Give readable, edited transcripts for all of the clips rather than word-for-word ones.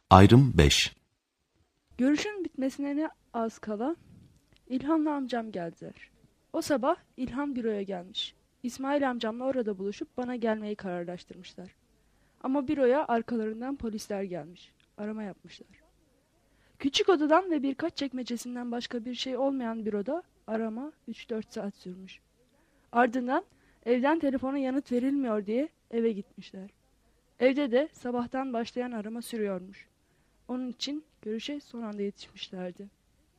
Ayrım 5. Görüşün bitmesine ne az kala İlhan'la amcam geldiler. O sabah İlhan büroya gelmiş. İsmail amcamla orada buluşup bana gelmeyi kararlaştırmışlar. Ama büroya arkalarından polisler gelmiş. Arama yapmışlar. Küçük odadan ve birkaç çekmecesinden başka bir şey olmayan büroda arama 3-4 saat sürmüş. Ardından evden telefona yanıt verilmiyor diye eve gitmişler. Evde de sabahtan başlayan arama sürüyormuş. Onun için görüşe son anda yetişmişlerdi.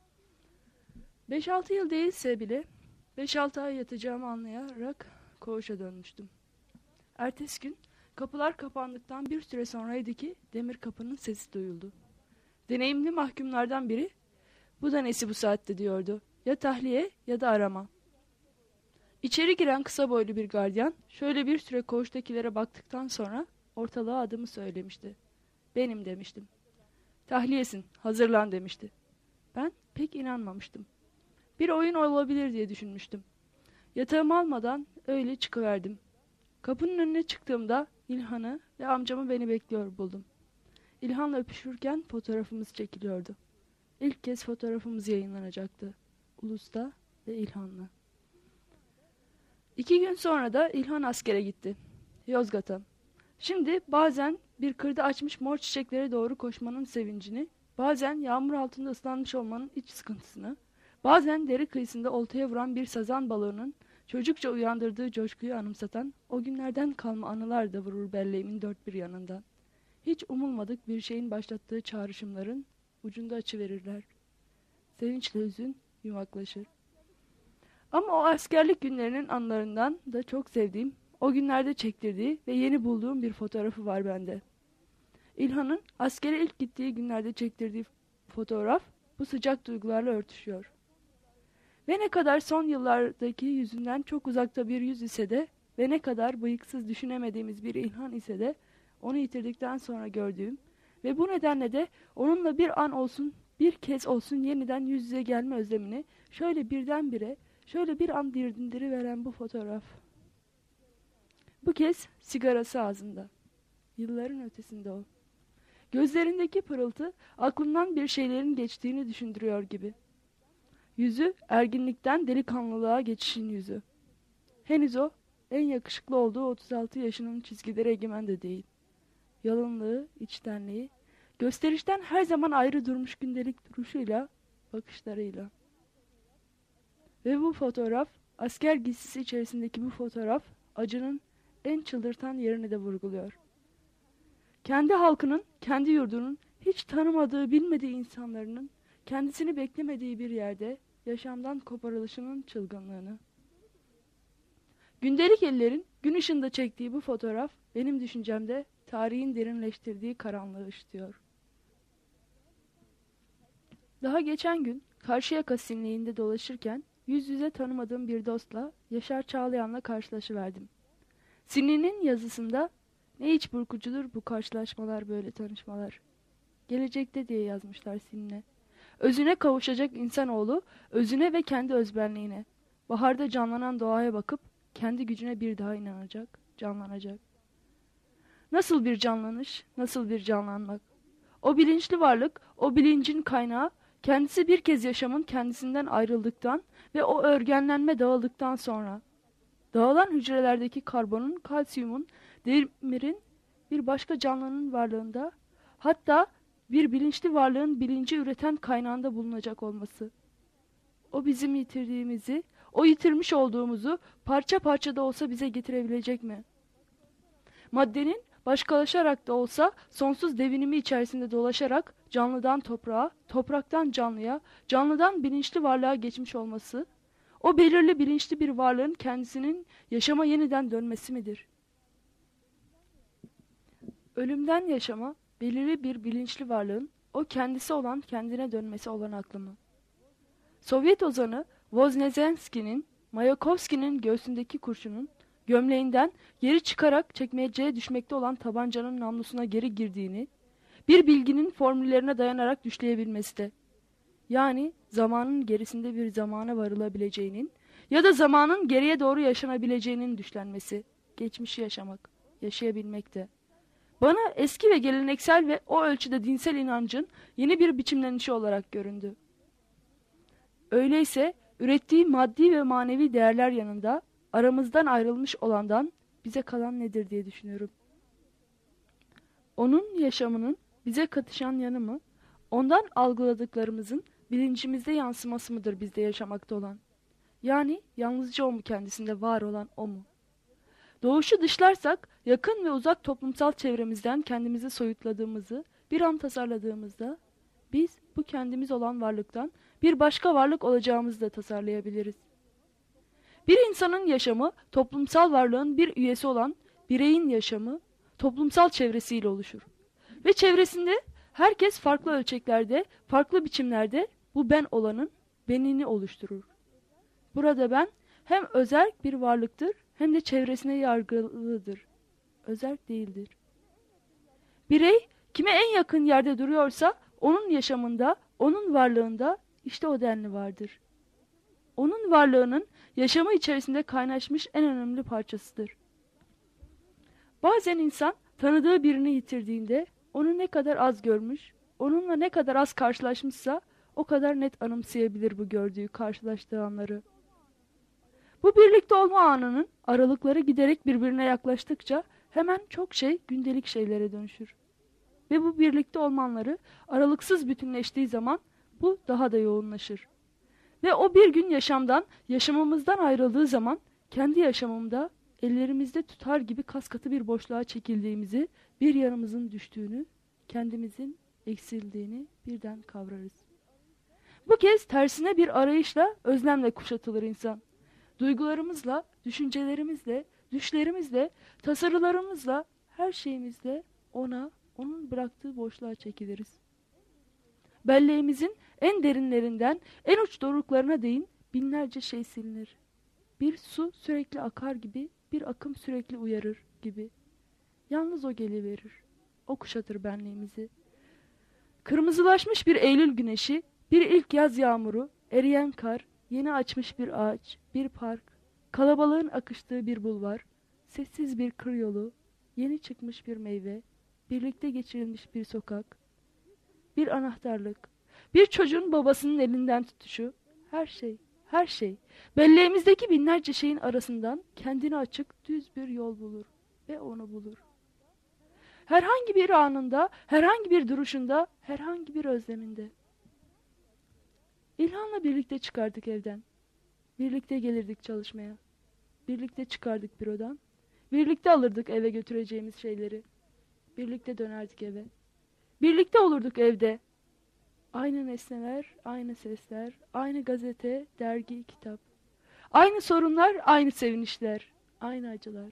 5-6 yıl değilse bile 5-6 ay yatacağımı anlayarak koğuşa dönmüştüm. Ertesi gün kapılar kapandıktan bir süre sonraydı ki demir kapının sesi duyuldu. Deneyimli mahkumlardan biri "Bu da nesi bu saatte?" diyordu. Ya tahliye ya da arama. İçeri giren kısa boylu bir gardiyan şöyle bir süre koğuştakilere baktıktan sonra ortalığa adımı söylemişti. "Benim," demiştim. "Tahliyesin, hazırlan," demişti. Ben pek inanmamıştım. Bir oyun olabilir diye düşünmüştüm. Yatağımı almadan öyle çıkıverdim. Kapının önüne çıktığımda İlhan'ı ve amcamı beni bekliyor buldum. İlhan'la öpüşürken fotoğrafımız çekiliyordu. İlk kez fotoğrafımız yayınlanacaktı. Ulus'ta ve İlhan'la. 2 gün sonra da İlhan askere gitti. Yozgat'a. Şimdi bazen bir kırda açmış mor çiçeklere doğru koşmanın sevincini, bazen yağmur altında ıslanmış olmanın iç sıkıntısını, bazen dere kıyısında oltaya vuran bir sazan balığının çocukça uyandırdığı coşkuyu anımsatan o günlerden kalma anılar da vurur belleğimin dört bir yanından. Hiç umulmadık bir şeyin başlattığı çağrışımların ucunda açıverirler. Sevinçle hüzün yumaklaşır. Ama o askerlik günlerinin anılarından da çok sevdiğim, o günlerde çektirdiği ve yeni bulduğum bir fotoğrafı var bende. İlhan'ın askere ilk gittiği günlerde çektirdiği fotoğraf bu sıcak duygularla örtüşüyor. Ve ne kadar son yıllardaki yüzünden çok uzakta bir yüz ise de ve ne kadar bıyıksız düşünemediğimiz bir İlhan ise de onu yitirdikten sonra gördüğüm ve bu nedenle de onunla bir an olsun, bir kez olsun yeniden yüz yüze gelme özlemini şöyle birdenbire, şöyle bir an dindiriveren bu fotoğraf. Bu kez sigarası ağzında. Yılların ötesinde o. Gözlerindeki pırıltı aklından bir şeylerin geçtiğini düşündürüyor gibi. Yüzü erginlikten delikanlılığa geçişin yüzü. Henüz o en yakışıklı olduğu 36 yaşının çizgileri egemen de değil. Yalınlığı, içtenliği, gösterişten her zaman ayrı durmuş gündelik duruşuyla, bakışlarıyla. Ve bu fotoğraf, asker giysisi içerisindeki bu fotoğraf, acının en çıldırtan yerini de vurguluyor. Kendi halkının, kendi yurdunun, hiç tanımadığı, bilmediği insanların, kendisini beklemediği bir yerde yaşamdan koparılışının çılgınlığını. Gündelik ellerin gün ışığında çektiği bu fotoğraf, benim düşüncemde tarihin derinleştirdiği karanlığı ışıtıyor. Daha geçen gün Karşıyaka Sinliği'nde dolaşırken yüz yüze tanımadığım bir dostla, Yaşar Çağlayan'la karşılaşıverdim. Sinli'nin yazısında ne iç burkucudur bu karşılaşmalar, böyle tanışmalar. Gelecekte diye yazmışlar Sinne. Özüne kavuşacak insanoğlu, özüne ve kendi özbenliğine. Baharda canlanan doğaya bakıp kendi gücüne bir daha inanacak, canlanacak. Nasıl bir canlanış, nasıl bir canlanmak? O bilinçli varlık, o bilincin kaynağı, kendisi bir kez yaşamın kendisinden ayrıldıktan ve o örgenlenme dağıldıktan sonra, dağılan hücrelerdeki karbonun, kalsiyumun, demirin bir başka canlının varlığında, hatta bir bilinçli varlığın bilinci üreten kaynağında bulunacak olması. O bizim yitirdiğimizi, o yitirmiş olduğumuzu parça parça da olsa bize getirebilecek mi? Maddenin başkalaşarak da olsa sonsuz devinimi içerisinde dolaşarak canlıdan toprağa, topraktan canlıya, canlıdan bilinçli varlığa geçmiş olması, o belirli bilinçli bir varlığın kendisinin yaşama yeniden dönmesi midir? Ölümden yaşama, belirli bir bilinçli varlığın o kendisi olan kendine dönmesi olan aklımı. Sovyet ozanı Voznesenski'nin, Mayakovski'nin göğsündeki kurşunun gömleğinden geri çıkarak çekmeceye düşmekte olan tabancanın namlusuna geri girdiğini, bir bilginin formüllerine dayanarak düşleyebilmesi de, yani zamanın gerisinde bir zamana varılabileceğinin ya da zamanın geriye doğru yaşanabileceğinin düşlenmesi, geçmişi yaşamak, yaşayabilmek de. Bana eski ve geleneksel ve o ölçüde dinsel inancın yeni bir biçimlenişi olarak göründü. Öyleyse ürettiği maddi ve manevi değerler yanında aramızdan ayrılmış olandan bize kalan nedir diye düşünüyorum. Onun yaşamının bize katışan yanı mı, ondan algıladıklarımızın bilincimizde yansıması mıdır bizde yaşamakta olan? Yani yalnızca o mu, kendisinde var olan o mu? Doğuşu dışlarsak yakın ve uzak toplumsal çevremizden kendimizi soyutladığımızı bir an tasarladığımızda biz bu kendimiz olan varlıktan bir başka varlık olacağımızı da tasarlayabiliriz. Bir insanın yaşamı toplumsal varlığın bir üyesi olan bireyin yaşamı toplumsal çevresiyle oluşur. Ve çevresinde herkes farklı ölçeklerde, farklı biçimlerde bu ben olanın benini oluşturur. Burada ben hem özerk bir varlıktır hem de çevresine yargılıdır. Özerk değildir. Birey kime en yakın yerde duruyorsa onun yaşamında, onun varlığında işte o denli vardır. Onun varlığının yaşamı içerisinde kaynaşmış en önemli parçasıdır. Bazen insan tanıdığı birini yitirdiğinde onu ne kadar az görmüş, onunla ne kadar az karşılaşmışsa o kadar net anımsayabilir bu gördüğü, karşılaştığı anları. Bu birlikte olma anının aralıkları giderek birbirine yaklaştıkça hemen çok şey gündelik şeylere dönüşür. Ve bu birlikte olmanları aralıksız bütünleştiği zaman bu daha da yoğunlaşır. Ve o bir gün yaşamımızdan ayrıldığı zaman kendi yaşamımda ellerimizde tutar gibi kaskatı bir boşluğa çekildiğimizi, bir yanımızın düştüğünü, kendimizin eksildiğini birden kavrarız. Bu kez tersine bir arayışla, özlemle kuşatılır insan. Duygularımızla, düşüncelerimizle, düşlerimizle, tasarılarımızla, her şeyimizle ona, onun bıraktığı boşluğa çekiliriz. Belleğimizin en derinlerinden en uç doruklarına değin binlerce şey silinir. Bir su sürekli akar gibi, bir akım sürekli uyarır gibi. Yalnız o geliverir. O kuşatır benliğimizi. Kırmızılaşmış bir Eylül güneşi, bir ilk yaz yağmuru, eriyen kar, yeni açmış bir ağaç, bir park, kalabalığın akıştığı bir bulvar, sessiz bir kır yolu, yeni çıkmış bir meyve, birlikte geçirilmiş bir sokak, bir anahtarlık, bir çocuğun babasının elinden tutuşu, her şey, her şey, belleğimizdeki binlerce şeyin arasından kendini açık, düz bir yol bulur ve onu bulur. Herhangi bir anında, herhangi bir duruşunda, herhangi bir özleminde. İlhan'la birlikte çıkardık evden. Birlikte gelirdik çalışmaya. Birlikte çıkardık bürodan. Birlikte alırdık eve götüreceğimiz şeyleri. Birlikte dönerdik eve. Birlikte olurduk evde. Aynı nesneler, aynı sesler, aynı gazete, dergi, kitap. Aynı sorunlar, aynı sevinçler, aynı acılar.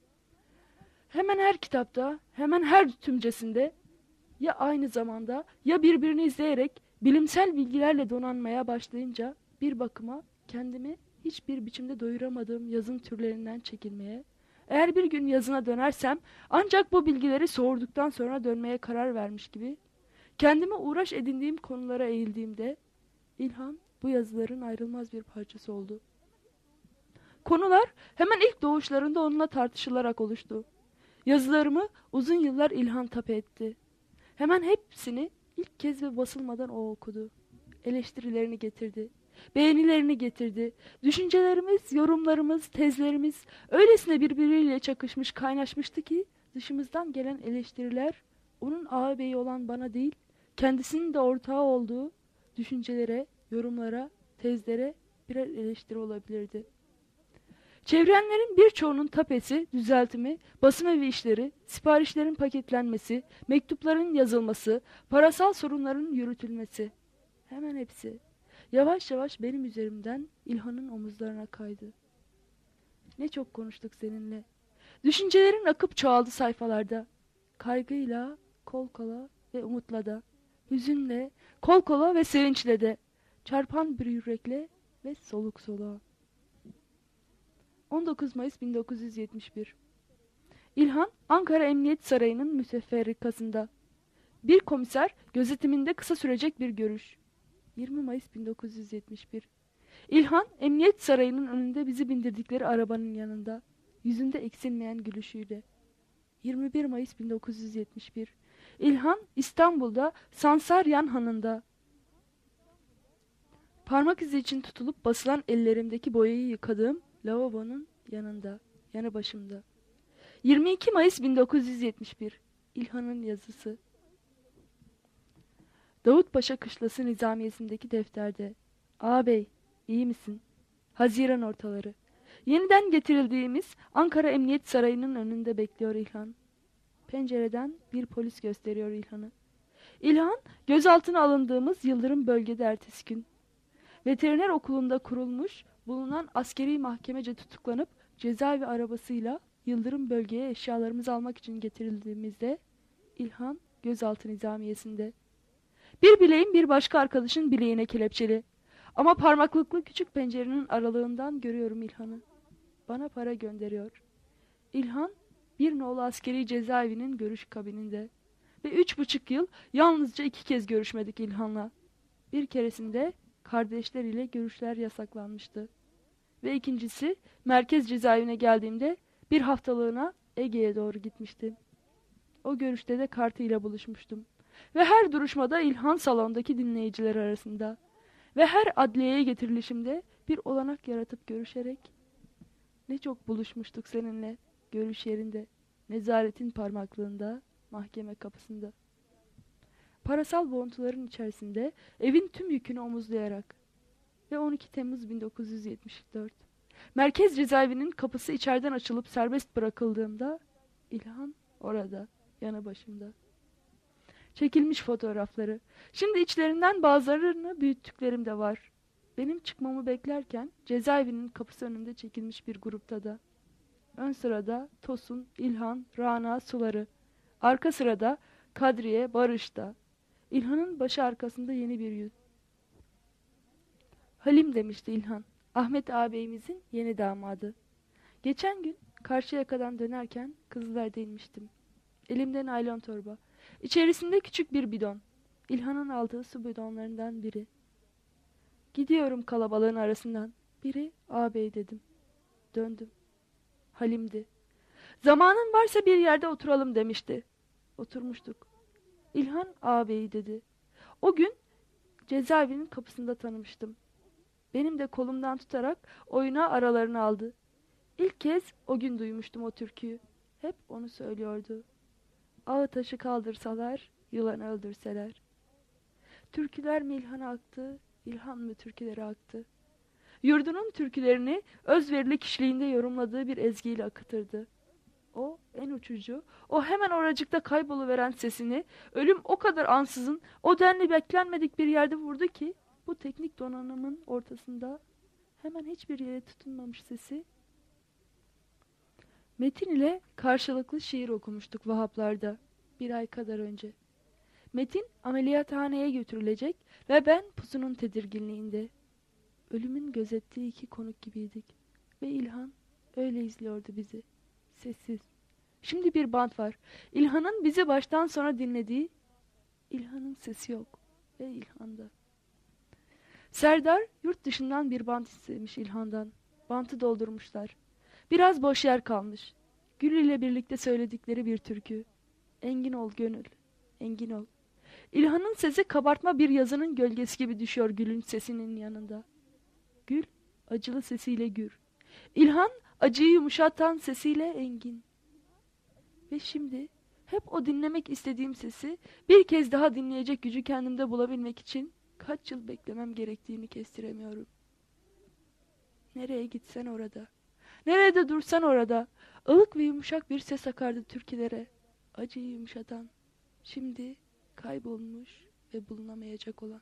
Hemen her kitapta, hemen her tümcesinde ya aynı zamanda ya birbirini izleyerek bilimsel bilgilerle donanmaya başlayınca bir bakıma kendimi hiçbir biçimde doyuramadığım yazın türlerinden çekilmeye, eğer bir gün yazına dönersem ancak bu bilgileri sorduktan sonra dönmeye karar vermiş gibi, kendime uğraş edindiğim konulara eğildiğimde İlhan bu yazıların ayrılmaz bir parçası oldu. Konular hemen ilk doğuşlarında onunla tartışılarak oluştu. Yazılarımı uzun yıllar İlhan tape etti. Hemen hepsini ilk kez ve basılmadan o okudu. Eleştirilerini getirdi. Beğenilerini getirdi. Düşüncelerimiz, yorumlarımız, tezlerimiz öylesine birbiriyle çakışmış, kaynaşmıştı ki dışımızdan gelen eleştiriler onun ağabeyi olan bana değil, kendisinin de ortağı olduğu düşüncelere, yorumlara, tezlere birer eleştiri olabilirdi. Çevrenlerin birçoğunun tapesi, düzeltimi, basım evi işleri, siparişlerin paketlenmesi, mektupların yazılması, parasal sorunların yürütülmesi. Hemen hepsi yavaş yavaş benim üzerimden İlhan'ın omuzlarına kaydı. Ne çok konuştuk seninle. Düşüncelerin akıp çoğaldı sayfalarda. Kaygıyla, kol kola ve umutla da. Hüzünle, kol kola ve sevinçle de. Çarpan bir yürekle ve soluk soluğa. 19 Mayıs 1971. İlhan, Ankara Emniyet Sarayı'nın müteferrikasında. Bir komiser gözetiminde kısa sürecek bir görüş. 20 Mayıs 1971. İlhan, Emniyet Sarayı'nın önünde bizi bindirdikleri arabanın yanında. Yüzünde eksilmeyen gülüşüyle. 21 Mayıs 1971. İlhan İstanbul'da Sansaryan Hanı'nda. Parmak izi için tutulup basılan ellerimdeki boyayı yıkadığım lavabonun yanı başımda. 22 Mayıs 1971. İlhan'ın yazısı. Davutpaşa Kışlası Nizamiyesi'ndeki defterde. Ağabey, iyi misin? Haziran ortaları. Yeniden getirildiğimiz Ankara Emniyet Sarayı'nın önünde bekliyor İlhan. Pencereden bir polis gösteriyor İlhan'ı. İlhan, gözaltına alındığımız Yıldırım bölgede ertesi gün. Veteriner okulunda kurulmuş bulunan askeri mahkemece tutuklanıp cezaevi arabasıyla Yıldırım bölgeye eşyalarımızı almak için getirildiğimizde İlhan gözaltı nizamiyesinde. Bir bileğim bir başka arkadaşın bileğine kelepçeli. Ama parmaklıklı küçük pencerenin aralığından görüyorum İlhan'ı. Bana para gönderiyor. İlhan, bir nolu askeri cezaevinin görüş kabininde. Ve 3,5 yıl yalnızca 2 kez görüşmedik İlhan'la. Bir keresinde kardeşleriyle görüşler yasaklanmıştı. Ve ikincisi merkez cezaevine geldiğimde bir haftalığına Ege'ye doğru gitmiştim. O görüşte de Kartı ile buluşmuştum. Ve her duruşmada İlhan salondaki dinleyiciler arasında. Ve her adliyeye getirilişimde bir olanak yaratıp görüşerek. Ne çok buluşmuştuk seninle görüş yerinde, nezaretin parmaklığında, mahkeme kapısında. Parasal boğuntuların içerisinde evin tüm yükünü omuzlayarak. Ve 12 Temmuz 1974. Merkez cezaevinin kapısı içeriden açılıp serbest bırakıldığımda İlhan orada, yanı başımda. Çekilmiş fotoğrafları. Şimdi içlerinden bazılarını büyüttüklerim de var. Benim çıkmamı beklerken cezaevinin kapısı önünde çekilmiş bir grupta da. Ön sırada Tosun, İlhan, Rana, Suları. Arka sırada Kadriye, Barış da. İlhan'ın başı arkasında yeni bir yüz. Halim demişti İlhan. Ahmet ağabeyimizin yeni damadı. Geçen gün Karşıyaka'dan dönerken Kızılay'da inmiştim. Elimde naylon torba. İçerisinde küçük bir bidon. İlhan'ın aldığı su bidonlarından biri. Gidiyorum kalabalığın arasından. Biri ağabey dedim. Döndüm. Halim'di. Zamanın varsa bir yerde oturalım demişti. Oturmuştuk. İlhan ağabeyi dedi. O gün cezaevinin kapısında tanımıştım. Benim de kolumdan tutarak oyuna aralarını aldı. İlk kez o gün duymuştum o türküyü. Hep onu söylüyordu. Ağı taşı kaldırsalar, yılanı öldürseler. Türküler mi İlhan'a aktı, İlhan mı türkülere aktı? Yurdunun türkülerini özverili kişiliğinde yorumladığı bir ezgiyle akıtırdı. O en uçucu, o hemen oracıkta kayboluveren sesini, ölüm o kadar ansızın, o denli beklenmedik bir yerde vurdu ki, bu teknik donanımın ortasında hemen hiçbir yere tutunmamış sesi. Metin ile karşılıklı şiir okumuştuk Vahaplar'da 1 ay kadar önce. Metin ameliyathaneye götürülecek ve ben pusunun tedirginliğinde. Ölümün gözettiği 2 konuk gibiydik. Ve İlhan öyle izliyordu bizi. Sessiz. Şimdi bir bant var. İlhan'ın bizi baştan sona dinlediği. İlhan'ın sesi yok. Ve İlhan'da. Serdar yurt dışından bir bant istemiş İlhan'dan. Bantı doldurmuşlar. Biraz boş yer kalmış. Gül ile birlikte söyledikleri bir türkü. Engin ol gönül, engin ol. İlhan'ın sesi kabartma bir yazının gölgesi gibi düşüyor Gül'ün sesinin yanında. Gül, acılı sesiyle gür. İlhan, acıyı yumuşatan sesiyle engin. Ve şimdi hep o dinlemek istediğim sesi bir kez daha dinleyecek gücü kendimde bulabilmek için kaç yıl beklemem gerektiğini kestiremiyorum. Nereye gitsen orada. Nerede dursan orada. Ilık ve yumuşak bir ses akardı türkülere. Acıyı yumuşatan. Şimdi kaybolmuş ve bulunamayacak olan.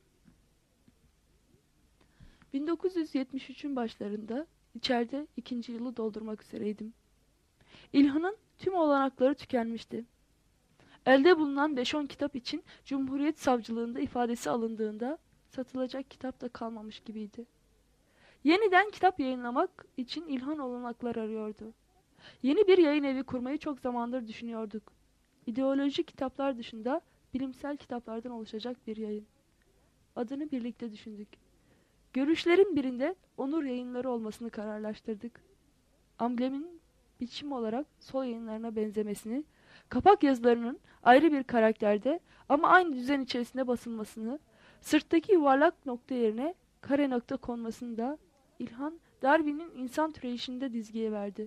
1973'ün başlarında içeride 2. yılı doldurmak üzereydim. İlhan'ın tüm olanakları tükenmişti. Elde bulunan 5-10 kitap için Cumhuriyet Savcılığında ifadesi alındığında satılacak kitap da kalmamış gibiydi. Yeniden kitap yayınlamak için İlhan olanaklar arıyordu. Yeni bir yayın evi kurmayı çok zamandır düşünüyorduk. İdeolojik kitaplar dışında bilimsel kitaplardan oluşacak bir yayın. Adını birlikte düşündük. Görüşlerin birinde Onur Yayınları olmasını kararlaştırdık. Amblemin biçim olarak sol yayınlarına benzemesini, Kapak yazılarının ayrı bir karakterde ama aynı düzen içerisinde basılmasını, sırttaki yuvarlak nokta yerine kare nokta konmasını da İlhan Darwin'in insan türeyişinde dizgiye verdi.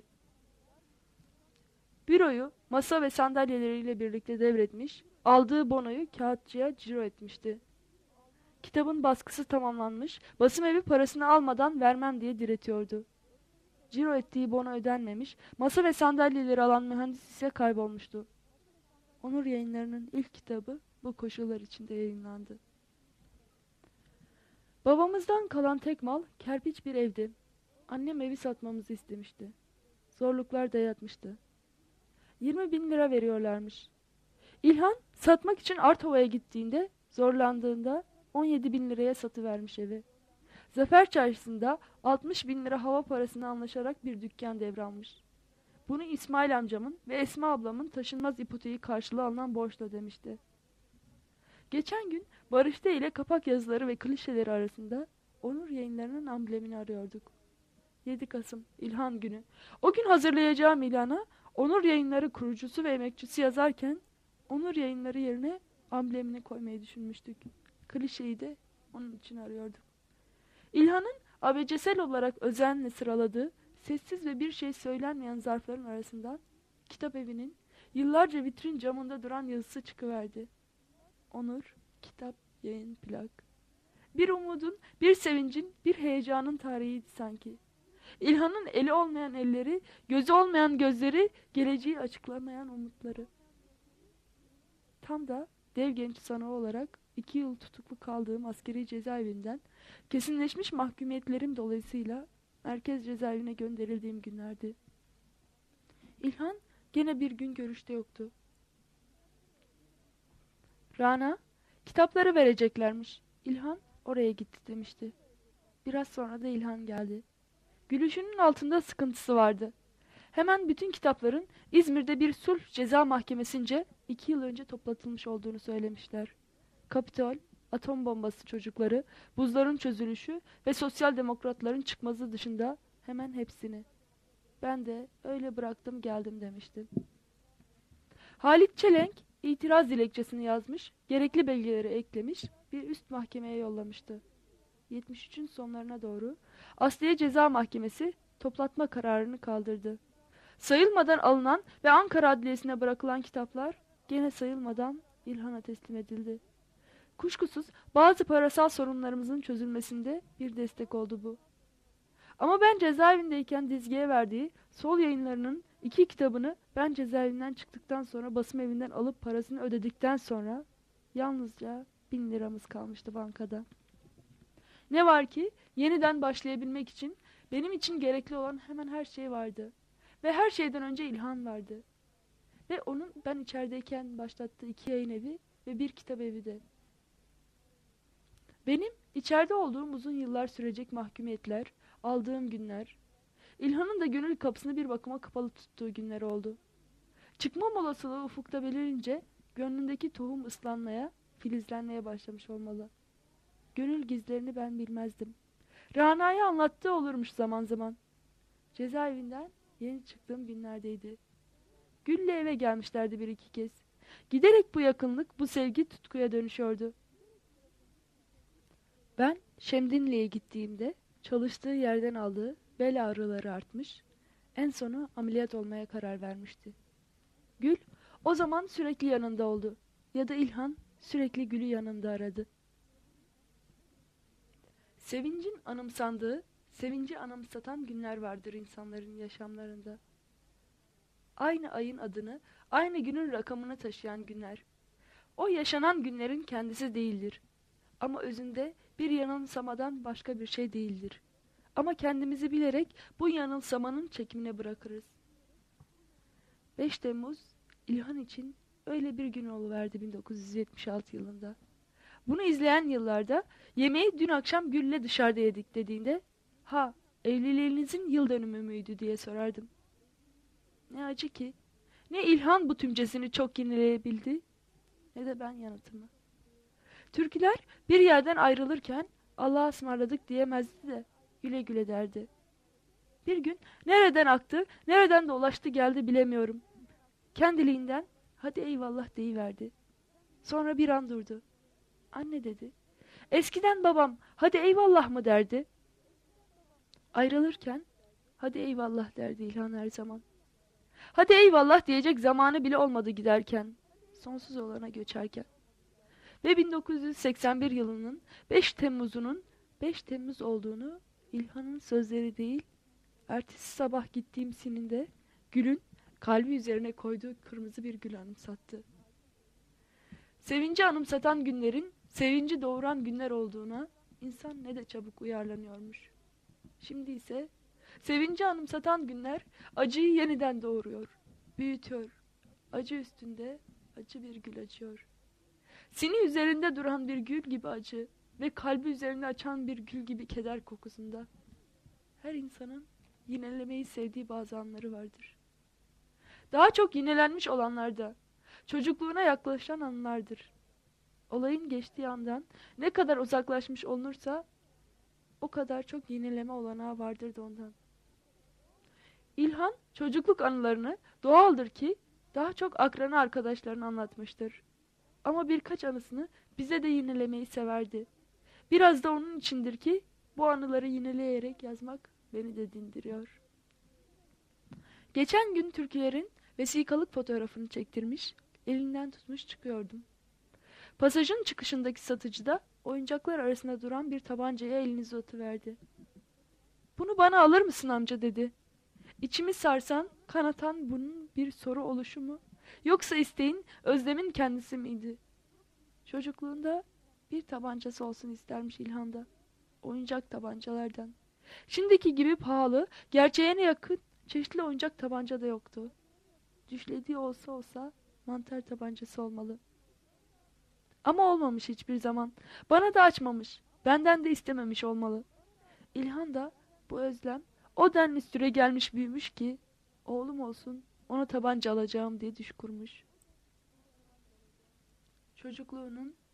Büroyu masa ve sandalyeleriyle birlikte devretmiş, aldığı bonoyu kağıtçıya ciro etmişti. Kitabın baskısı tamamlanmış, basım evi parasını almadan vermem diye diretiyordu. Ciro ettiği bono ödenmemiş, masa ve sandalyeleri alan mühendis ise kaybolmuştu. Onur Yayınları'nın ilk kitabı bu koşullar içinde yayınlandı. Babamızdan kalan tek mal kerpiç bir evdi. Annem evi satmamızı istemişti. Zorluklar dayatmıştı. 20.000 lira veriyorlarmış. İlhan satmak için Artova'ya gittiğinde, zorlandığında 17.000 liraya satıvermiş evi. Zafer Çarşısı'nda 60.000 lira hava parasını anlaşarak bir dükkan devralmış. Bunu İsmail amcamın ve Esma ablamın taşınmaz ipoteği karşılığı alınan borçla ödemişti. Geçen gün Barış'ta ile kapak yazıları ve klişeleri arasında Onur Yayınları'nın amblemini arıyorduk. 7 Kasım İlhan Günü. O gün hazırlayacağım ilana Onur Yayınları kurucusu ve emekçisi yazarken Onur Yayınları yerine amblemini koymayı düşünmüştük. Klişeyi de onun için arıyorduk. İlhan'ın abecesel olarak özenle sıraladığı sessiz ve bir şey söylenmeyen zarfların arasından kitap evinin yıllarca vitrin camında duran yazısı çıkıverdi. Onur, kitap, yayın, plak. Bir umudun, bir sevincin, bir heyecanın tarihiydi sanki. İlhan'ın eli olmayan elleri, gözü olmayan gözleri, geleceği açıklamayan umutları. Tam da dev genç sanığı olarak 2 yıl tutuklu kaldığım askeri cezaevinden kesinleşmiş mahkumiyetlerim dolayısıyla merkez cezaevine gönderildiğim günlerdi. İlhan gene bir gün görüşte yoktu. Rana, kitapları vereceklermiş. İlhan oraya gitti demişti. Biraz sonra da İlhan geldi. Gülüşünün altında sıkıntısı vardı. Hemen bütün kitapların İzmir'de bir sulh ceza mahkemesince 2 yıl önce toplatılmış olduğunu söylemişler. Kapitol, atom bombası çocukları, buzların çözülüşü ve sosyal demokratların çıkmazı dışında hemen hepsini. Ben de öyle bıraktım geldim demişti. Halit Çelenk itiraz dilekçesini yazmış, gerekli belgeleri eklemiş, bir üst mahkemeye yollamıştı. 73'ün sonlarına doğru Asliye Ceza Mahkemesi toplatma kararını kaldırdı. Sayılmadan alınan ve Ankara Adliyesi'ne bırakılan kitaplar gene sayılmadan İlhan'a teslim edildi. Kuşkusuz bazı parasal sorunlarımızın çözülmesinde bir destek oldu bu. Ama ben cezaevindeyken dizgiye verdiği Sol Yayınları'nın 2 kitabını ben cezaevinden çıktıktan sonra basım evinden alıp parasını ödedikten sonra yalnızca 1000 liramız kalmıştı bankada. Ne var ki yeniden başlayabilmek için benim için gerekli olan hemen her şey vardı. Ve her şeyden önce İlhan vardı. Ve onun ben içerideyken başlattığı 2 yayın evi ve bir kitap evi de. Benim içeride olduğum uzun yıllar sürecek mahkumiyetler, aldığım günler, İlhan'ın da gönül kapısını bir bakıma kapalı tuttuğu günler oldu. Çıkmam olasılığı ufukta belirince gönlündeki tohum ıslanmaya, filizlenmeye başlamış olmalı. Gönül gizlerini ben bilmezdim. Rana'ya anlattığı olurmuş zaman zaman. Cezaevinden yeni çıktığım günlerdeydi. Gül'le eve gelmişlerdi 1-2 kez. Giderek bu yakınlık, bu sevgi tutkuya dönüşüyordu. Ben Şemdinli'ye gittiğimde çalıştığı yerden aldığı bel ağrıları artmış, en sona ameliyat olmaya karar vermişti. Gül o zaman sürekli yanında oldu ya da İlhan sürekli Gül'ü yanında aradı. Sevincin anımsandığı, sevinci anımsatan günler vardır insanların yaşamlarında. Aynı ayın adını, aynı günün rakamını taşıyan günler. O yaşanan günlerin kendisi değildir. Ama özünde bir yanılsamadan başka bir şey değildir. Ama kendimizi bilerek bu yanılsamanın çekimine bırakırız. 5 Temmuz İlhan için öyle bir gün oluverdi 1976 yılında. Bunu izleyen yıllarda yemeği dün akşam Gül'le dışarıda yedik dediğinde ha evliliğinizin yıl dönümü müydü diye sorardım. Ne acı ki ne İlhan bu tümcesini çok yenileyebildi ne de ben yanıtımı. Türküler bir yerden ayrılırken Allah'a ısmarladık diyemezdi de güle güle derdi. Bir gün nereden aktı, nereden dolaştı geldi bilemiyorum. Kendiliğinden Hadi eyvallah deyiverdi. Sonra bir an durdu. Anne dedi. Eskiden babam hadi eyvallah mı derdi? Ayrılırken hadi eyvallah derdi İlhan her zaman. Hadi eyvallah diyecek zamanı bile olmadı giderken. Sonsuz olana göçerken. Ve 1981 yılının 5 Temmuz'unun 5 Temmuz olduğunu İlhan'ın sözleri değil, ertesi sabah gittiğim sininde gülün kalbi üzerine koyduğu kırmızı bir gül anımsattı. Sevinci anımsatan günlerin sevinci doğuran günler olduğuna insan ne de çabuk uyarlanıyormuş. Şimdi ise sevinci anımsatan günler acıyı yeniden doğuruyor, büyütüyor. Acı üstünde acı bir gül açıyor. Sini üzerinde duran bir gül gibi acı ve kalbi üzerine açan bir gül gibi keder kokusunda. Her insanın yinelemeyi sevdiği bazı anları vardır. Daha çok yinelenmiş olanlar da çocukluğuna yaklaşan anlardır. Olayın geçtiği andan ne kadar uzaklaşmış olunursa o kadar çok yineleme olanağı vardır da ondan. İlhan çocukluk anılarını doğaldır ki daha çok akranı arkadaşlarına anlatmıştır. Ama birkaç anısını bize de yinelemeyi severdi. Biraz da onun içindir ki bu anıları yineleyerek yazmak beni de dindiriyor. Geçen gün türkülerin vesikalık fotoğrafını çektirmiş, elinden tutmuş çıkıyordum. Pasajın çıkışındaki satıcı da oyuncaklar arasında duran bir tabancaya elini uzatıverdi. "Bunu bana alır mısın amca?" dedi. İçimi sarsan, kanatan bunun bir soru oluşu mu? Yoksa isteğin, özlemin kendisi miydi? Çocukluğunda bir tabancası olsun istermiş İlhan'da. Oyuncak tabancalardan. Şimdiki gibi pahalı, gerçeğine yakın çeşitli oyuncak tabanca da yoktu. Düşlediği olsa olsa mantar tabancası olmalı. Ama olmamış hiçbir zaman. Bana da açmamış. Benden de istememiş olmalı. İlhan da bu özlem o denli süre gelmiş büyümüş ki oğlum olsun ona tabanca alacağım diye düş kurmuş. Çocukluğunun